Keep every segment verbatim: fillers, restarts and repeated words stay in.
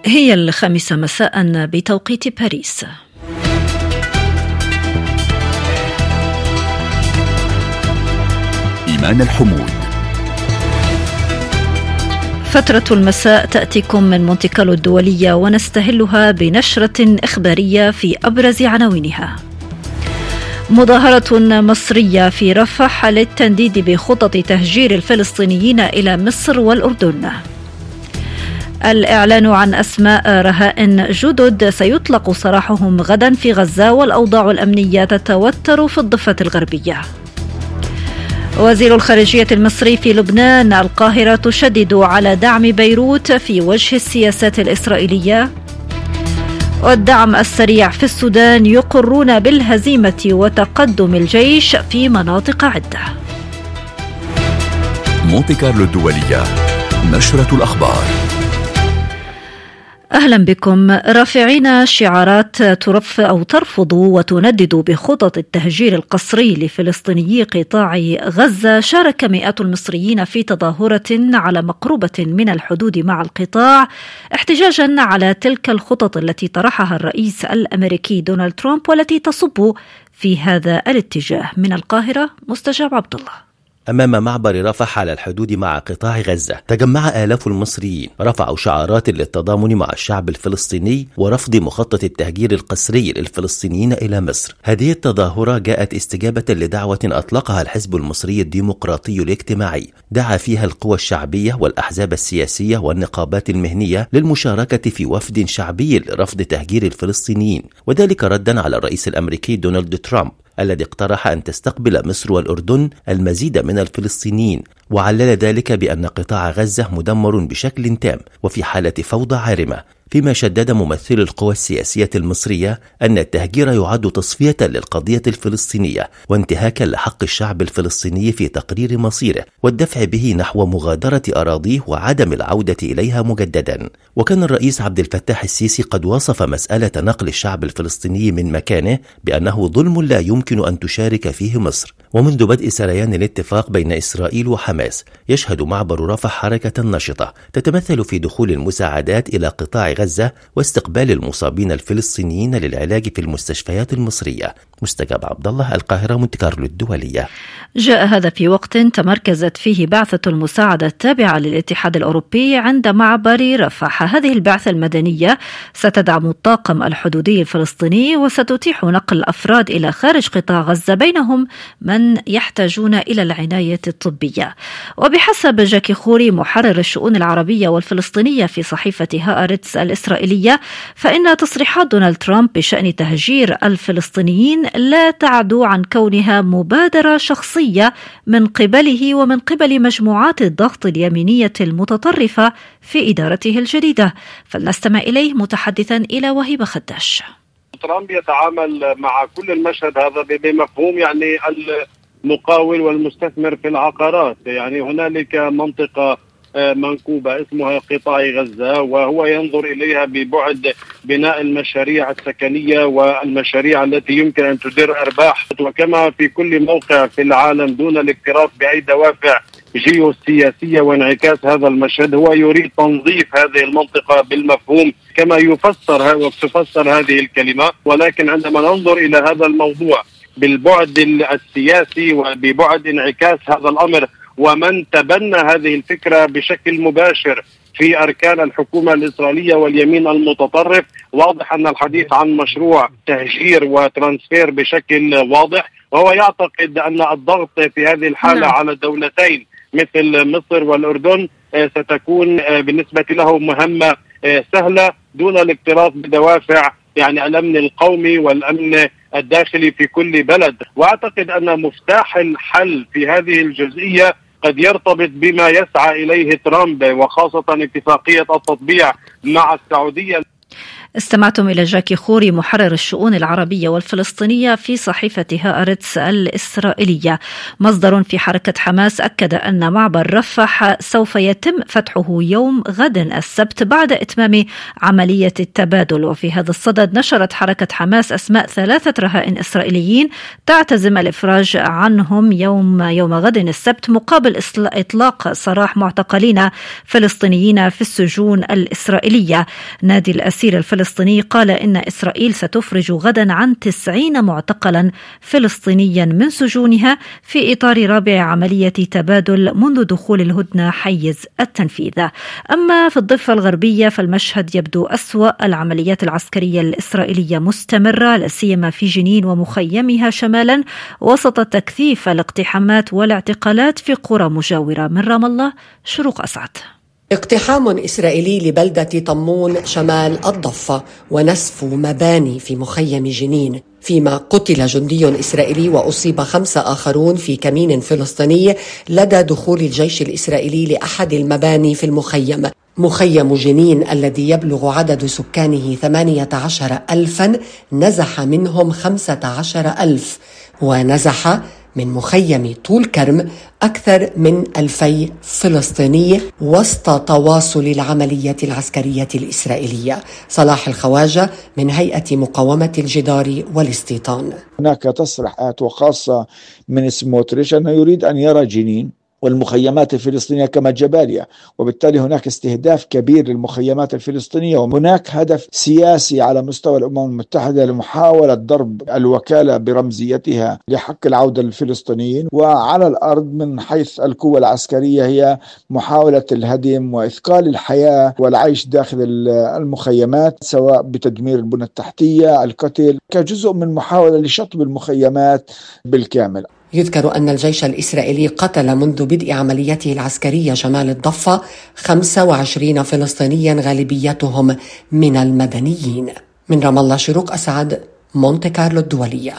هي الخامسة مساء بتوقيت باريس. إيمان الحمود. فترة المساء تأتيكم من مونتي كارلو الدولية، ونستهلها بنشرة إخبارية في أبرز عناوينها. مظاهرة مصرية في رفح للتنديد بخطط تهجير الفلسطينيين إلى مصر والأردن. الإعلان عن أسماء رهائن جدد سيطلق سراحهم غدا في غزة، والأوضاع الأمنية تتوتر في الضفة الغربية. وزير الخارجية المصري في لبنان: القاهرة تشدد على دعم بيروت في وجه السياسات الإسرائيلية. والدعم السريع في السودان: يقرون بالهزيمة وتقدم الجيش في مناطق عدة. مونتي كارلو الدولية، نشرة الأخبار. أهلا بكم. رافعين شعارات ترف أو ترفض وتندد بخطط التهجير القسري لفلسطينيي قطاع غزة، شارك مئات المصريين في تظاهرة على مقربة من الحدود مع القطاع، احتجاجا على تلك الخطط التي طرحها الرئيس الأمريكي دونالد ترامب والتي تصب في هذا الاتجاه. من القاهرة مستجاب عبد الله. أمام معبر رفح على الحدود مع قطاع غزة تجمع آلاف المصريين رفعوا شعارات للتضامن مع الشعب الفلسطيني ورفض مخطط التهجير القسري للفلسطينيين إلى مصر. هذه التظاهرة جاءت استجابة لدعوة أطلقها الحزب المصري الديمقراطي الاجتماعي، دعا فيها القوى الشعبية والأحزاب السياسية والنقابات المهنية للمشاركة في وفد شعبي لرفض تهجير الفلسطينيين، وذلك ردا على الرئيس الأمريكي دونالد ترامب الذي اقترح أن تستقبل مصر والأردن المزيد من الفلسطينيين، وعلل ذلك بأن قطاع غزة مدمر بشكل تام وفي حالة فوضى عارمة، فيما شدد ممثل القوى السياسية المصرية أن التهجير يعد تصفية للقضية الفلسطينية وانتهاكا لحق الشعب الفلسطيني في تقرير مصيره والدفع به نحو مغادرة أراضيه وعدم العودة إليها مجددا. وكان الرئيس عبد الفتاح السيسي قد وصف مسألة نقل الشعب الفلسطيني من مكانه بأنه ظلم لا يمكن أن تشارك فيه مصر. ومنذ بدء سريان الاتفاق بين إسرائيل وحماس يشهد معبر رفح حركة نشطة تتمثل في دخول المساعدات إلى قطاع غزة واستقبال المصابين الفلسطينيين للعلاج في المستشفيات المصرية. مستجاب عبد الله، القاهرة، مونتي كارلو الدولية. جاء هذا في وقت تمركزت فيه بعثة المساعدة التابعة للاتحاد الأوروبي عند معبر رفح. هذه البعثة المدنية ستدعم الطاقم الحدودي الفلسطيني وستتيح نقل الأفراد إلى خارج قطاع غزة، بينهم من يحتاجون إلى العناية الطبية. وبحسب جاكي خوري محرر الشؤون العربية والفلسطينية في صحيفة هآرتس الإسرائيلية، فإن تصريحات دونالد ترامب بشأن تهجير الفلسطينيين لا تعدو عن كونها مبادرة شخصية من قبله ومن قبل مجموعات الضغط اليمينية المتطرفة في إدارته الجديدة. فلنستمع إليه متحدثا إلى وهيب خداش. ترامب يتعامل مع كل المشهد هذا بمفهوم يعني المقاول والمستثمر في العقارات، يعني هنالك منطقة منكوبة اسمها قطاع غزة، وهو ينظر إليها ببعد بناء المشاريع السكنية والمشاريع التي يمكن أن تدر أرباح. وكما في كل موقع في العالم دون الاكتراث بأي دوافع جيوسياسية وانعكاس هذا المشهد، هو يريد تنظيف هذه المنطقة بالمفهوم كما يفسر وتفسر هذه الكلمة. ولكن عندما ننظر إلى هذا الموضوع بالبعد السياسي وببعد انعكاس هذا الأمر ومن تبنى هذه الفكرة بشكل مباشر في أركان الحكومة الإسرائيلية واليمين المتطرف، واضح أن الحديث عن مشروع تهجير وترانسفير بشكل واضح، وهو يعتقد أن الضغط في هذه الحالة نعم. على دولتين مثل مصر والأردن ستكون بالنسبة له مهمة سهلة دون الاكتراث بدوافع يعني الأمن القومي والأمن الداخلي في كل بلد. وأعتقد أن مفتاح الحل في هذه الجزئية قد يرتبط بما يسعى إليه ترامب، وخاصة اتفاقية التطبيع مع السعودية. استمعتم إلى جاكي خوري محرر الشؤون العربية والفلسطينية في صحيفة هآرتس الإسرائيلية. مصدر في حركة حماس أكد أن معبر رفح سوف يتم فتحه يوم غد السبت بعد إتمام عملية التبادل. وفي هذا الصدد نشرت حركة حماس أسماء ثلاثة رهائن إسرائيليين تعتزم الإفراج عنهم يوم يوم غد السبت مقابل إطلاق سراح معتقلين فلسطينيين في السجون الإسرائيلية. نادي الأسير الفلسطيني الفلسطيني قال إن إسرائيل ستفرج غدا عن تسعين معتقلا فلسطينيا من سجونها في إطار رابع عملية تبادل منذ دخول الهدنة حيز التنفيذ. أما في الضفة الغربية فالمشهد يبدو أسوأ. العمليات العسكرية الإسرائيلية مستمرة لا سيما في جنين ومخيمها شمالا وسط تكثيف الاقتحامات والاعتقالات في قرى مجاورة. من رام الله شروق أسعد. اقتحام إسرائيلي لبلدة طمون شمال الضفة ونسف مباني في مخيم جنين، فيما قتل جندي إسرائيلي وأصيب خمسة آخرون في كمين فلسطيني لدى دخول الجيش الإسرائيلي لأحد المباني في المخيم. مخيم جنين الذي يبلغ عدد سكانه ثمانية عشر ألفا نزح منهم خمسة عشر ألف، ونزح من مخيم طول كرم أكثر من ألفي فلسطيني وسط تواصل العملية العسكرية الإسرائيلية. صلاح الخواجة من هيئة مقاومة الجدار والاستيطان. هناك تصريحات وخاصة من سموتريش أنه يريد أن يرى جنين والمخيمات الفلسطينية كما جباليا، وبالتالي هناك استهداف كبير للمخيمات الفلسطينية، وهناك هدف سياسي على مستوى الأمم المتحدة لمحاولة ضرب الوكالة برمزيتها لحق العودة للفلسطينيين، وعلى الأرض من حيث القوة العسكرية هي محاولة الهدم وإثقال الحياة والعيش داخل المخيمات، سواء بتدمير البنى التحتية، القتل، كجزء من محاولة لشطب المخيمات بالكامل. يذكر أن الجيش الإسرائيلي قتل منذ بدء عمليته العسكرية شمال الضفة خمسة وعشرين فلسطينيا غالبيتهم من المدنيين. من رام الله شروق أسعد، مونتي كارلو الدولية.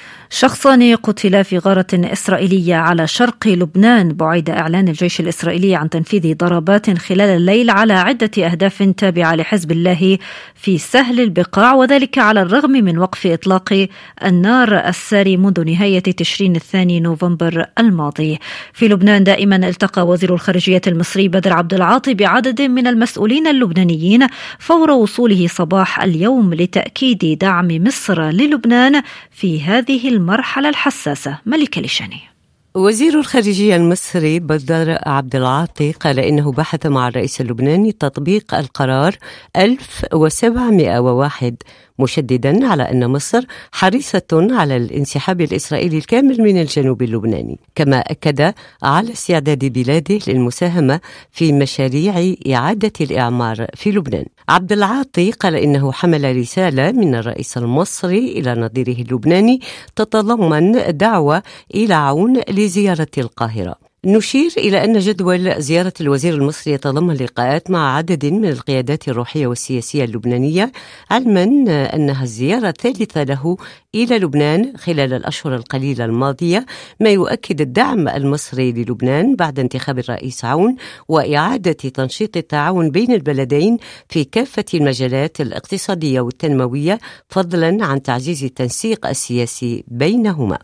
شخصان قتلا في غارة إسرائيلية على شرق لبنان بعد إعلان الجيش الإسرائيلي عن تنفيذ ضربات خلال الليل على عدة أهداف تابعة لحزب الله في سهل البقاع، وذلك على الرغم من وقف إطلاق النار الساري منذ نهاية تشرين الثاني نوفمبر الماضي. في لبنان دائما التقى وزير الخارجية المصري بدر عبد العاطي بعدد من المسؤولين اللبنانيين فور وصوله صباح اليوم لتأكيد دعم مصر للبنان في هذه المرحلة الحساسة. ملك لشاني. وزير الخارجية المصري بدر عبد العاطي قال إنه بحث مع الرئيس اللبناني تطبيق القرار ألف وسبعمائة وواحد، مشددا على أن مصر حريصة على الانسحاب الإسرائيلي الكامل من الجنوب اللبناني، كما أكد على استعداد بلاده للمساهمة في مشاريع إعادة الإعمار في لبنان. عبد العاطي قال إنه حمل رسالة من الرئيس المصري إلى نظيره اللبناني تتضمن دعوة إلى عون لزيارة القاهرة. نشير إلى أن جدول زيارة الوزير المصري يتضمن لقاءات مع عدد من القيادات الروحية والسياسية اللبنانية، علما أنها الزيارة الثالثة له إلى لبنان خلال الأشهر القليلة الماضية، ما يؤكد الدعم المصري للبنان بعد انتخاب الرئيس عون وإعادة تنشيط التعاون بين البلدين في كافة المجالات الاقتصادية والتنموية، فضلا عن تعزيز التنسيق السياسي بينهما.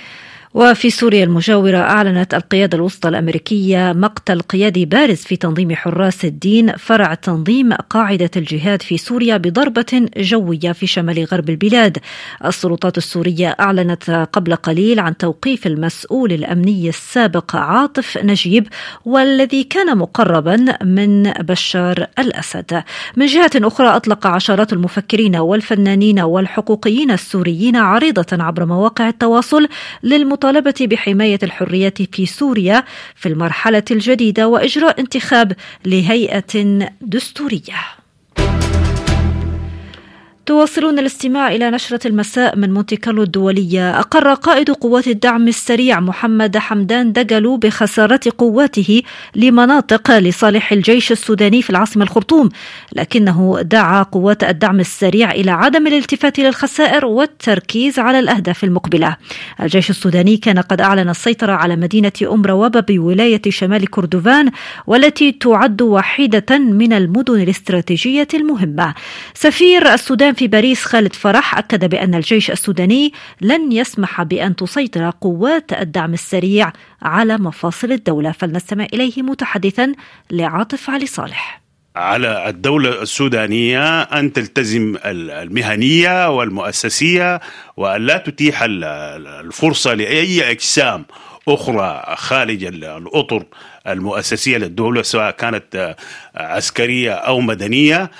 وفي سوريا المجاورة أعلنت القيادة الوسطى الأمريكية مقتل قيادي بارز في تنظيم حراس الدين فرع تنظيم قاعدة الجهاد في سوريا بضربة جوية في شمال غرب البلاد. السلطات السورية أعلنت قبل قليل عن توقيف المسؤول الأمني السابق عاطف نجيب والذي كان مقربا من بشار الأسد. من جهة أخرى أطلق عشرات المفكرين والفنانين والحقوقيين السوريين عريضة عبر مواقع التواصل للمطالبة بحماية الحريات في سوريا في المرحلة الجديدة وإجراء انتخاب لهيئة دستورية. تواصلون الاستماع إلى نشرة المساء من مونتي كارلو الدولية. أقر قائد قوات الدعم السريع محمد حمدان دقلو بخسارة قواته لمناطق لصالح الجيش السوداني في العاصمة الخرطوم، لكنه دعا قوات الدعم السريع إلى عدم الالتفات للخسائر والتركيز على الأهداف المقبلة. الجيش السوداني كان قد أعلن السيطرة على مدينة أم روابة بولاية شمال كردفان، والتي تعد واحدة من المدن الاستراتيجية المهمة. سفير السودان في باريس خالد فرح أكد بأن الجيش السوداني لن يسمح بأن تسيطر قوات الدعم السريع على مفاصل الدولة. فلنستمع إليه متحدثا لعاطف علي صالح. على الدولة السودانية أن تلتزم المهنية والمؤسسية، وأن لا تتيح الفرصة لأي أجسام أخرى خارج الأطر المؤسسية للدولة، سواء كانت عسكرية أو مدنية،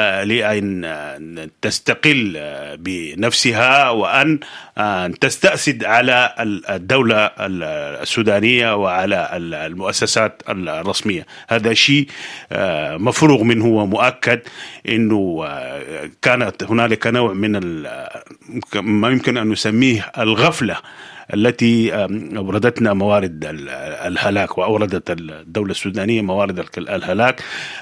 لأن تستقل بنفسها وأن تستأسد على الدولة السودانية وعلى المؤسسات الرسمية. هذا شيء مفروغ منه ومؤكد أنه كانت هنالك نوع من ما يمكن أن نسميه الغفلة التي أوردتنا موارد الهلاك، وأوردت الدولة السودانية موارد الهلاك،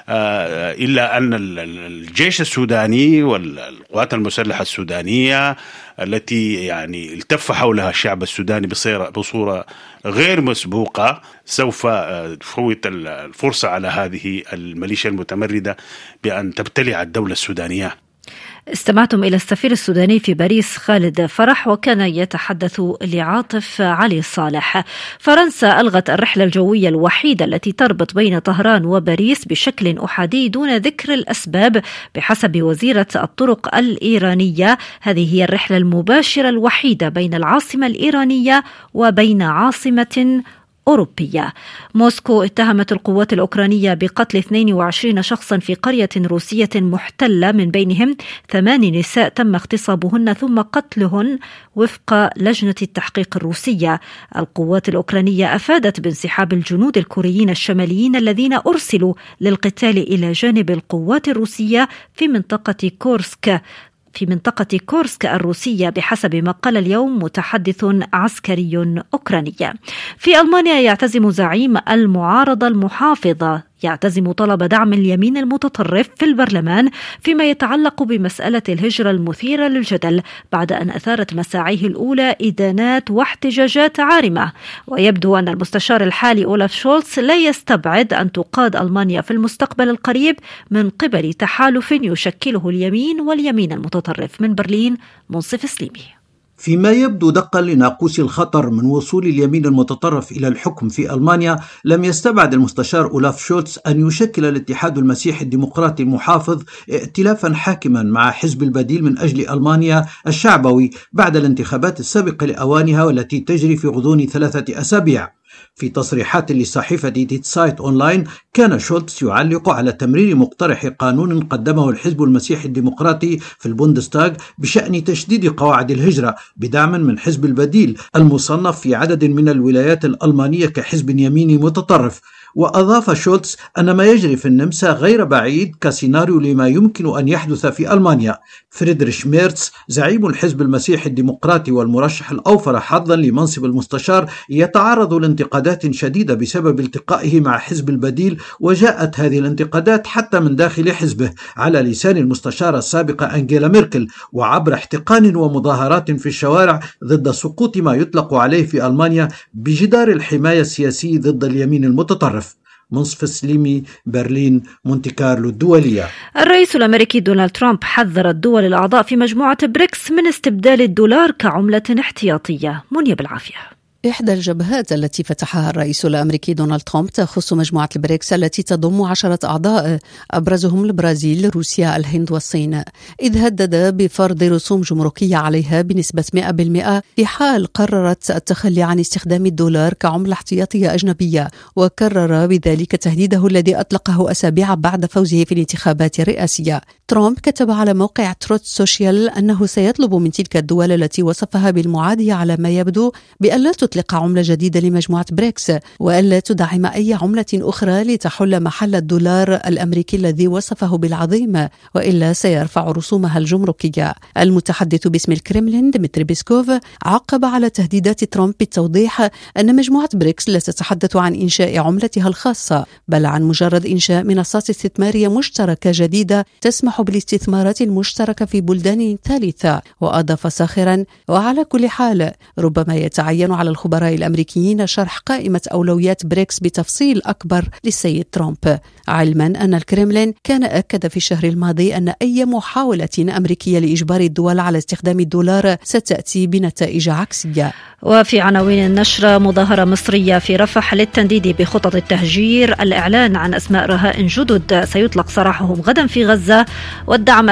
إلا أن الجيش السوداني والقوات المسلحة السودانية التي يعني التف حولها الشعب السوداني بصورة غير مسبوقة سوف تفوت الفرصة على هذه الميليشيا المتمردة بأن تبتلع الدولة السودانية. استمعتم إلى السفير السوداني في باريس خالد فرح، وكان يتحدث لعاطف علي صالح. فرنسا ألغت الرحلة الجوية الوحيدة التي تربط بين طهران وباريس بشكل أحادي دون ذكر الأسباب بحسب وزيرة الطرق الإيرانية. هذه هي الرحلة المباشرة الوحيدة بين العاصمة الإيرانية وبين عاصمة أوروبية. موسكو اتهمت القوات الأوكرانية بقتل اثنين وعشرين شخصا في قرية روسية محتلة، من بينهم ثمان نساء تم اغتصابهن ثم قتلهن وفق لجنة التحقيق الروسية. القوات الأوكرانية أفادت بانسحاب الجنود الكوريين الشماليين الذين أرسلوا للقتال إلى جانب القوات الروسية في منطقة كورسك في منطقة كورسك الروسية بحسب ما قال اليوم متحدث عسكري أوكراني. في ألمانيا يعتزم زعيم المعارضة المحافظة يعتزم طلب دعم اليمين المتطرف في البرلمان فيما يتعلق بمسألة الهجرة المثيرة للجدل، بعد أن أثارت مساعيه الأولى إدانات واحتجاجات عارمة. ويبدو أن المستشار الحالي أولاف شولتز لا يستبعد أن تقاد ألمانيا في المستقبل القريب من قبل تحالف يشكله اليمين واليمين المتطرف. من برلين منصف سليمي. فيما يبدو دقا لناقوس الخطر من وصول اليمين المتطرف إلى الحكم في ألمانيا، لم يستبعد المستشار أولاف شولتز أن يشكل الاتحاد المسيحي الديمقراطي المحافظ ائتلافا حاكما مع حزب البديل من أجل ألمانيا الشعبوي بعد الانتخابات السابقة لأوانها والتي تجري في غضون ثلاثة أسابيع. في تصريحات لصحيفة ديت سايت أونلاين، كان شولتز يعلق على تمرير مقترح قانون قدمه الحزب المسيحي الديمقراطي في البوندستاغ بشأن تشديد قواعد الهجرة بدعم من حزب البديل المصنف في عدد من الولايات الألمانية كحزب يميني متطرف. وأضاف شولتز أن ما يجري في النمسا غير بعيد كسيناريو لما يمكن أن يحدث في ألمانيا. فريدريش ميرتس زعيم الحزب المسيحي الديمقراطي والمرشح الأوفر حظا لمنصب المستشار يتعرض لانتقادات شديدة بسبب التقائه مع حزب البديل، وجاءت هذه الانتقادات حتى من داخل حزبه على لسان المستشارة السابقة أنجيلا ميركل، وعبر احتقان ومظاهرات في الشوارع ضد سقوط ما يطلق عليه في ألمانيا بجدار الحماية السياسي ضد اليمين المتطرف. منصف سليمي، برلين، مونتي كارلو الدولية. الرئيس الأمريكي دونالد ترامب حذر الدول الأعضاء في مجموعة بريكس من استبدال الدولار كعملة احتياطية. منيا بالعافية. إحدى الجبهات التي فتحها الرئيس الأمريكي دونالد ترامب تخص مجموعة البريكس التي تضم عشرة أعضاء أبرزهم البرازيل، روسيا، الهند والصين، إذ هدد بفرض رسوم جمركية عليها بنسبة مئة بالمئة في حال قررت التخلي عن استخدام الدولار كعملة احتياطية أجنبية، وكرر بذلك تهديده الذي أطلقه أسابيع بعد فوزه في الانتخابات الرئاسية. ترامب كتب على موقع تروث سوشيال أنه سيطلب من تلك الدول التي وصفها بالمعادية على ما يبدو بأن لا تطلق عملة جديدة لمجموعة بريكس وألا تدعم أي عملة أخرى لتحل محل الدولار الأمريكي الذي وصفه بالعظيم، وإلا سيرفع رسومها الجمركية. المتحدث باسم الكرملين ديمتري بيسكوف عقب على تهديدات ترامب بالتوضيح أن مجموعة بريكس لا تتحدث عن إنشاء عملتها الخاصة، بل عن مجرد إنشاء منصات استثمارية مشتركة جديدة تسمح بالاستثمارات المشتركة في بلدان ثالثة. وأضاف ساخرا: وعلى كل حال ربما يتعين على الخبراء الأمريكيين شرح قائمة أولويات بريكس بتفصيل أكبر للسيد ترامب، علما أن الكرملين كان أكد في الشهر الماضي أن أي محاولة أمريكية لإجبار الدول على استخدام الدولار ستأتي بنتائج عكسية. وفي عناوين النشرة: مظاهرة مصرية في رفح للتنديد بخطط التهجير، الإعلان عن أسماء رهائن جدد سيطلق سراحهم غدا في غزة، والدعم